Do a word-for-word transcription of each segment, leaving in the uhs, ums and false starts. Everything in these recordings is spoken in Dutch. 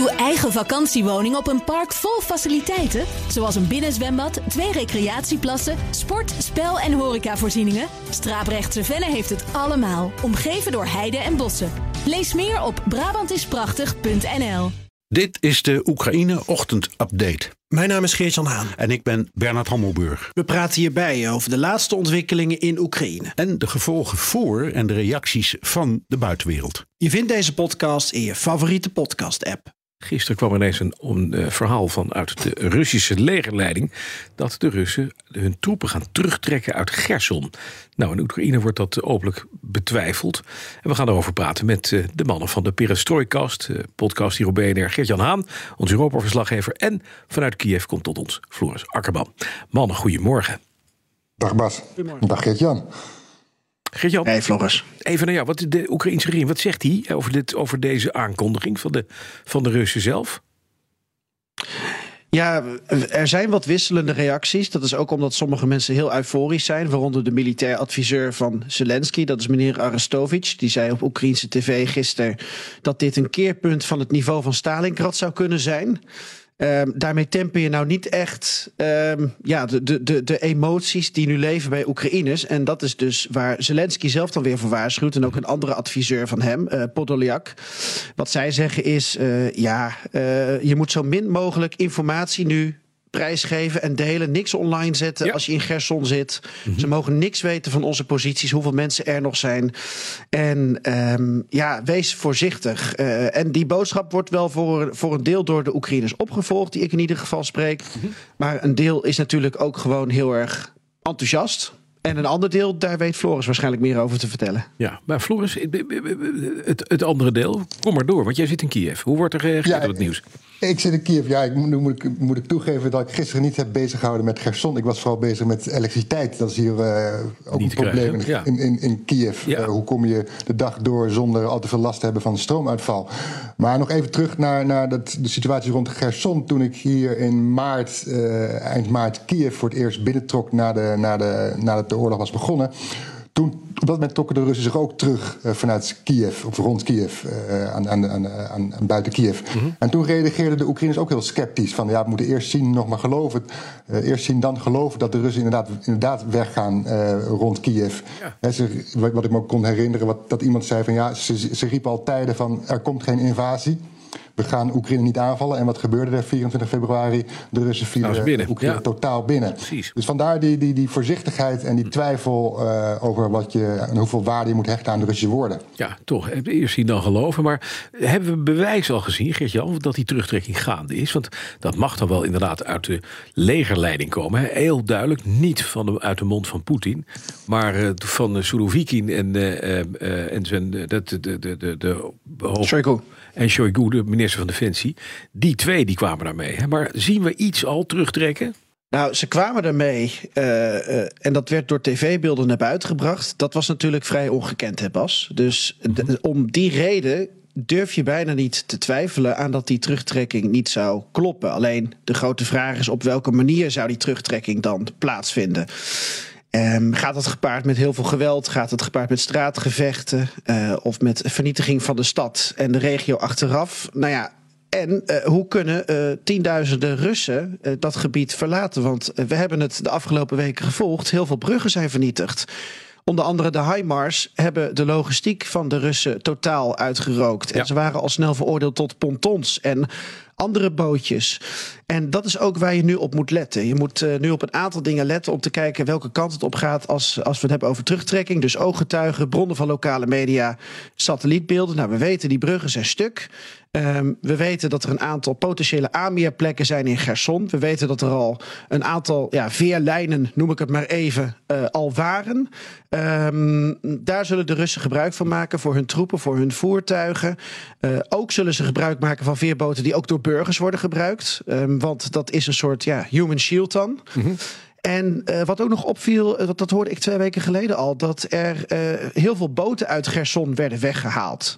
Uw eigen vakantiewoning op een park vol faciliteiten? Zoals een binnenzwembad, twee recreatieplassen, sport, spel- en horecavoorzieningen? Straaprechtse Venne heeft het allemaal, omgeven door heide en bossen. Lees meer op brabantisprachtig punt n l. Dit is de Oekraïne-ochtend-update. Mijn naam is Geert-Jan Haan. En ik ben Bernard Hammelburg. We praten hierbij over de laatste ontwikkelingen in Oekraïne. En de gevolgen voor en de reacties van de buitenwereld. Je vindt deze podcast in je favoriete podcast-app. Gisteren kwam ineens een, een uh, verhaal van uit de Russische legerleiding dat de Russen hun troepen gaan terugtrekken uit Gerson. Nou, in Oekraïne wordt dat openlijk betwijfeld. En we gaan erover praten met uh, de mannen van de Perestroikast, uh, podcast hier op B N R. Geert-Jan Haan, onze Europa-verslaggever. En vanuit Kiev komt tot ons Floris Akkerman. Mannen, goedemorgen. Dag Bas. Dag Geert-Jan. Geert-Jan, hey Floris. Even naar jou. Wat de Oekraïnse regering, wat zegt hij over, dit, over deze aankondiging van de, van de Russen zelf? Ja, er zijn wat wisselende reacties. Dat is ook omdat sommige mensen heel euforisch zijn. Waaronder de militair adviseur van Zelensky, dat is meneer Arestovich. Die zei op Oekraïnse tv gisteren dat dit een keerpunt van het niveau van Stalingrad zou kunnen zijn. Um, daarmee temper je nou niet echt um, ja, de, de, de, de emoties die nu leven bij Oekraïners. En dat is dus waar Zelensky zelf dan weer voor waarschuwt. En ook een andere adviseur van hem, uh, Podolyak. Wat zij zeggen is, uh, ja, uh, je moet zo min mogelijk informatie nu prijsgeven en delen. Niks online zetten ja. als je in Gerson zit. Mm-hmm. Ze mogen niks weten van onze posities, hoeveel mensen er nog zijn. En um, ja, wees voorzichtig. Uh, en die boodschap wordt wel voor, voor een deel door de Oekraïners opgevolgd, die ik in ieder geval spreek. Mm-hmm. Maar een deel is natuurlijk ook gewoon heel erg enthousiast. En een ander deel, daar weet Floris waarschijnlijk meer over te vertellen. Ja, maar Floris, het, het andere deel, kom maar door, want jij zit in Kiev. Hoe wordt er gereageerd ja, op het nieuws? Ik zit in Kiev. Ja, ik, nu moet ik, moet ik toegeven dat ik gisteren niet heb bezig gehouden met Gerson. Ik was vooral bezig met elektriciteit. Dat is hier uh, ook niet een probleem in, ja. in, in, in Kiev. Ja. Uh, hoe kom je de dag door zonder al te veel last te hebben van stroomuitval? Maar nog even terug naar, naar dat, de situatie rond Gerson. Toen ik hier in maart, uh, eind maart Kiev voor het eerst binnentrok na de, na de, nadat de oorlog was begonnen. Toen, op dat moment trokken de Russen zich ook terug uh, vanuit Kiev, of rond Kiev, uh, aan, aan, aan, aan, aan buiten Kiev. Mm-hmm. En toen reageerden de Oekraïners ook heel sceptisch. Van ja, we moeten eerst zien, nog maar geloven. Uh, eerst zien, dan geloven dat de Russen inderdaad, inderdaad weggaan uh, rond Kiev. Ja. He, ze, wat ik me ook kon herinneren, wat, dat iemand zei van ja, ze, ze riepen al tijden van er komt geen invasie. We gaan Oekraïne niet aanvallen. En wat gebeurde er vierentwintig februari? De Russen vielen Oekraïne ja. totaal binnen. Precies. Dus vandaar die, die, die voorzichtigheid en die twijfel uh, over wat je en hoeveel waarde je moet hechten aan de Russische woorden. Ja, toch. Eerst zien dan geloven. Maar hebben we bewijs al gezien, Geert-Jan, dat die terugtrekking gaande is? Want dat mag dan wel inderdaad uit de legerleiding komen. Hè? Heel duidelijk, niet van de, uit de mond van Poetin, maar uh, van uh, Surovikin en, uh, uh, en zijn uh, de, de, de, de, de hoofd... Shoigu. En Shoigu, de minister van Defensie. Die twee die kwamen daarmee. Hè? Maar zien we iets al terugtrekken? Nou, ze kwamen ermee uh, uh, en dat werd door tv-beelden naar buiten gebracht. Dat was natuurlijk vrij ongekend, hè Bas? Dus mm-hmm. d- om die reden durf je bijna niet te twijfelen aan dat die terugtrekking niet zou kloppen. Alleen de grote vraag is op welke manier zou die terugtrekking dan plaatsvinden? Um, gaat het gepaard met heel veel geweld? Gaat het gepaard met straatgevechten? Uh, of met vernietiging van de stad en de regio achteraf? Nou ja, en uh, hoe kunnen uh, tienduizenden Russen uh, dat gebied verlaten? Want uh, we hebben het de afgelopen weken gevolgd. Heel veel bruggen zijn vernietigd. Onder andere de HIMARS hebben de logistiek van de Russen totaal uitgerookt. Ja. En ze waren al snel veroordeeld tot pontons en andere bootjes. En dat is ook waar je nu op moet letten. Je moet uh, nu op een aantal dingen letten om te kijken welke kant het op gaat als, als we het hebben over terugtrekking. Dus ooggetuigen, bronnen van lokale media, satellietbeelden. Nou, we weten die bruggen zijn stuk. Um, we weten dat er een aantal potentiële aanmeerplekken zijn in Gerson. We weten dat er al een aantal ja, veerlijnen, noem ik het maar even, uh, al waren. Um, daar zullen de Russen gebruik van maken voor hun troepen, voor hun voertuigen. Uh, ook zullen ze gebruik maken van veerboten die ook door burgers worden gebruikt. Um, want dat is een soort ja, human shield dan. Mm-hmm. En uh, wat ook nog opviel, uh, dat hoorde ik twee weken geleden al, dat er uh, heel veel boten uit Gerson werden weggehaald. Aha.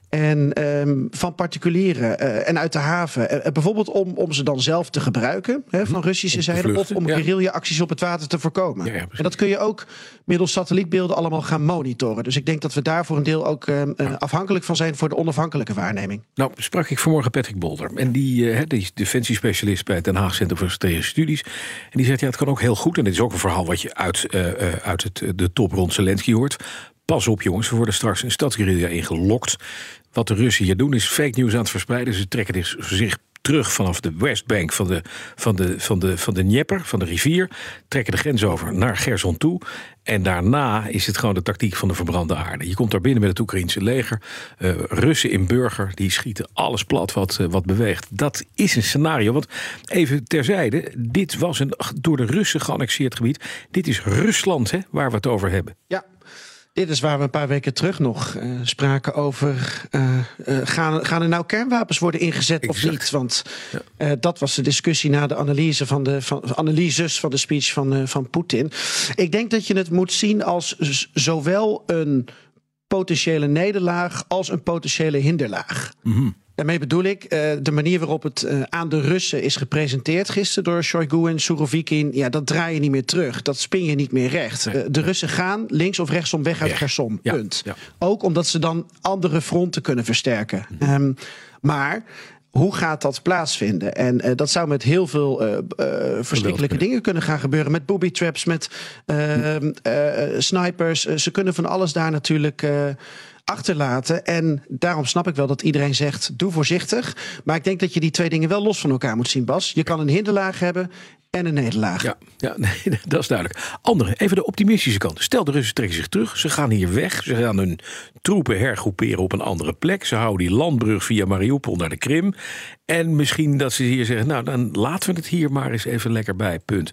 En um, van particulieren uh, en uit de haven. Uh, bijvoorbeeld om, om ze dan zelf te gebruiken hè, van Russische zijde. Of om ja. guerrilla-acties op het water te voorkomen. Ja, ja, en dat kun je ook middels satellietbeelden allemaal gaan monitoren. Dus ik denk dat we daar voor een deel ook uh, uh, afhankelijk van zijn voor de onafhankelijke waarneming. Nou, sprak ik vanmorgen Patrick Bolder. En die, uh, die is defensiespecialist bij het Den Haag Centrum voor Strategische Studies. En die zegt, ja, het kan ook heel goed. En dit is ook een verhaal wat je uit, uh, uh, uit het, de top rond Zelensky hoort. Pas op jongens, we worden straks een stadsguerrilla ingelokt. Wat de Russen hier doen is fake news aan het verspreiden. Ze trekken zich terug vanaf de Westbank van de, van de, van de, van de Dnieper, van de rivier. Trekken de grens over naar Gerson toe. En daarna is het gewoon de tactiek van de verbrande aarde. Je komt daar binnen met het Oekraïense leger. Uh, Russen in burger, die schieten alles plat wat, uh, wat beweegt. Dat is een scenario. Want even terzijde, dit was een door de Russen geannexeerd gebied. Dit is Rusland, hè, waar we het over hebben. Ja. Dit is waar we een paar weken terug nog uh, spraken over... Uh, uh, gaan, gaan er nou kernwapens worden ingezet exact. Of niet? Want uh, dat was de discussie na de analyse van de van, analyses van de speech van, uh, van Poetin. Ik denk dat je het moet zien als z- zowel een potentiële nederlaag als een potentiële hinderlaag. Mm-hmm. Daarmee bedoel ik uh, de manier waarop het uh, aan de Russen is gepresenteerd gisteren door Shoigu en Surovikin. Ja, dat draai je niet meer terug. Dat spin je niet meer recht. Nee. Uh, de Russen gaan links of rechtsom weg uit ja. Gerson. Punt. Ja. Ja. Ook omdat ze dan andere fronten kunnen versterken. Mm. Um, maar hoe gaat dat plaatsvinden? En uh, dat zou met heel veel uh, uh, verschrikkelijke dingen kunnen gaan gebeuren. Met booby traps, met uh, uh, snipers. Uh, ze kunnen van alles daar natuurlijk... Uh, achterlaten. En daarom snap ik wel dat iedereen zegt, doe voorzichtig. Maar ik denk dat je die twee dingen wel los van elkaar moet zien, Bas. Je kan een hinderlaag hebben en een nederlaag. Ja, ja nee, dat is duidelijk. Andere, even de optimistische kant. Stel, de Russen trekken zich terug. Ze gaan hier weg. Ze gaan hun troepen hergroeperen op een andere plek. Ze houden die landbrug via Mariupol naar de Krim. En misschien dat ze hier zeggen, nou, dan laten we het hier maar eens even lekker bij. Punt.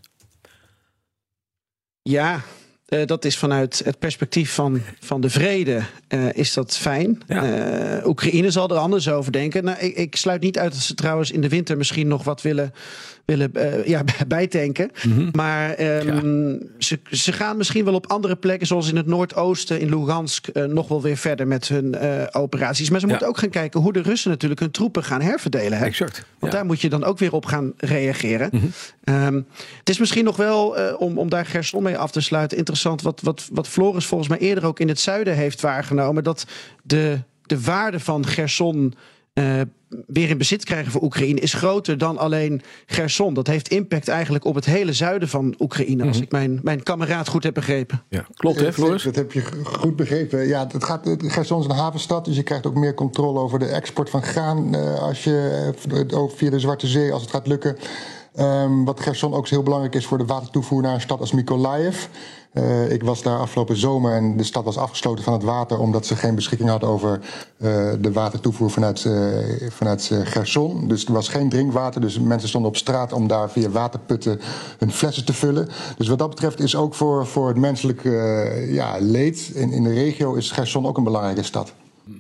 Ja, Uh, dat is vanuit het perspectief van, van de vrede uh, is dat fijn. Ja. Uh, Oekraïne zal er anders over denken. Nou, ik, ik sluit niet uit dat ze trouwens in de winter misschien nog wat willen, willen uh, ja, bijtanken. Mm-hmm. Maar um, ja. ze, ze gaan misschien wel op andere plekken, zoals in het noordoosten, in Lugansk, uh, nog wel weer verder met hun uh, operaties. Maar ze moeten ja. ook gaan kijken hoe de Russen natuurlijk hun troepen gaan herverdelen. Hè? Exact. Ja. Want daar moet je dan ook weer op gaan reageren. Mm-hmm. Um, het is misschien nog wel, uh, om, om daar Gerson mee af te sluiten, interessant. Wat, wat, wat Floris volgens mij eerder ook in het zuiden heeft waargenomen. Dat de, de waarde van Gerson uh, weer in bezit krijgen voor Oekraïne is groter dan alleen Gerson. Dat heeft impact eigenlijk op het hele zuiden van Oekraïne. Mm-hmm. Als ik mijn, mijn kameraad goed heb begrepen. Ja, klopt hè Floris? Dat heb je goed begrepen. Ja, het gaat, Gerson is een havenstad. Dus je krijgt ook meer controle over de export van graan. Uh, als je uh, via de Zwarte Zee, als het gaat lukken. Um, wat Gerson ook heel belangrijk is voor de watertoevoer naar een stad als Mykolaiv. Uh, ik was daar afgelopen zomer en de stad was afgesloten van het water omdat ze geen beschikking had over uh, de watertoevoer vanuit, uh, vanuit uh, Gerson. Dus er was geen drinkwater, dus mensen stonden op straat om daar via waterputten hun flessen te vullen. Dus wat dat betreft is ook voor, voor het menselijke uh, ja, leed in, in de regio is Gerson ook een belangrijke stad.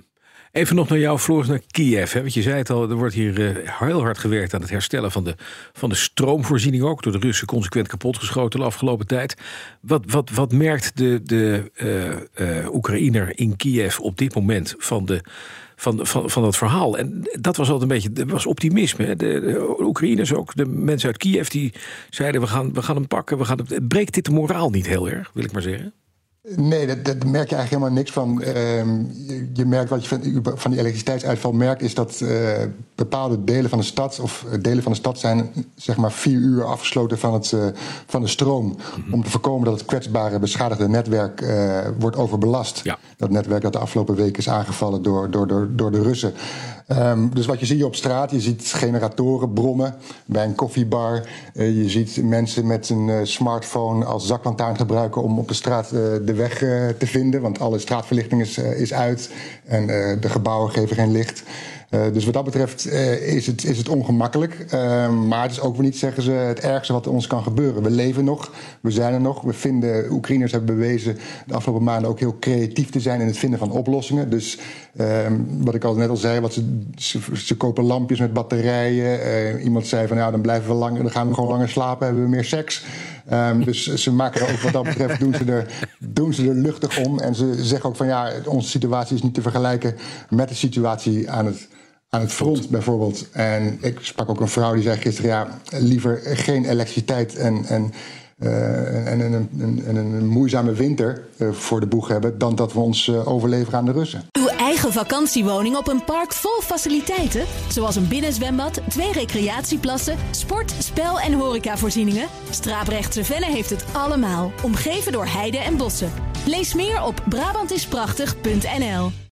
Even nog naar jou, Floris, naar Kiev. Hè? Want je zei het al, er wordt hier uh, heel hard gewerkt aan het herstellen van de, van de stroomvoorziening ook. Door de Russen consequent kapotgeschoten de afgelopen tijd. Wat, wat, wat merkt de, de uh, uh, Oekraïner in Kiev op dit moment van, de, van, van, van dat verhaal? En dat was altijd een beetje, dat was optimisme. Hè? De, de Oekraïners ook, de mensen uit Kiev, die zeiden we gaan, we gaan hem pakken. We gaan hem, breekt dit de moraal niet heel erg, wil ik maar zeggen? Nee, dat, dat merk je eigenlijk helemaal niks van. Uh, je, je merkt wat je van, van die elektriciteitsuitval merkt, is dat uh, bepaalde delen van de stad, of delen van de stad zijn zeg maar vier uur afgesloten van, het, uh, van de stroom. Mm-hmm. Om te voorkomen dat het kwetsbare, beschadigde netwerk uh, wordt overbelast. Ja. Dat netwerk dat de afgelopen week is aangevallen door, door, door, door de Russen. Um, dus wat je ziet op straat, je ziet generatoren brommen bij een koffiebar. Uh, je ziet mensen met een uh, smartphone als zaklantaarn gebruiken om op de straat uh, de weg uh, te vinden. Want alle straatverlichting is, uh, is uit en uh, de gebouwen geven geen licht. Uh, dus wat dat betreft uh, is, het, is het ongemakkelijk. Uh, maar het is ook weer niet, zeggen ze, het ergste wat er ons kan gebeuren. We leven nog, we zijn er nog. We vinden, Oekraïners hebben bewezen de afgelopen maanden ook heel creatief te zijn in het vinden van oplossingen. Dus uh, wat ik al net al zei, wat ze, ze, ze kopen lampjes met batterijen. Uh, iemand zei van, ja, dan blijven we langer, dan gaan we gewoon langer slapen, hebben we meer seks. Um, dus ze maken er ook wat dat betreft, doen ze, er, doen ze er luchtig om. En ze zeggen ook van ja, onze situatie is niet te vergelijken met de situatie aan het, aan het front bijvoorbeeld. En ik sprak ook een vrouw die zei gisteren, ja, liever geen elektriciteit en... en Uh, en, en, en, en een moeizame winter uh, voor de boeg hebben... dan dat we ons uh, overleveren aan de Russen. Uw eigen vakantiewoning op een park vol faciliteiten? Zoals een binnenzwembad, twee recreatieplassen... sport, spel en horecavoorzieningen? Straaprechtse Venne heeft het allemaal. Omgeven door heide en bossen. Lees meer op Brabant is prachtig punt n l.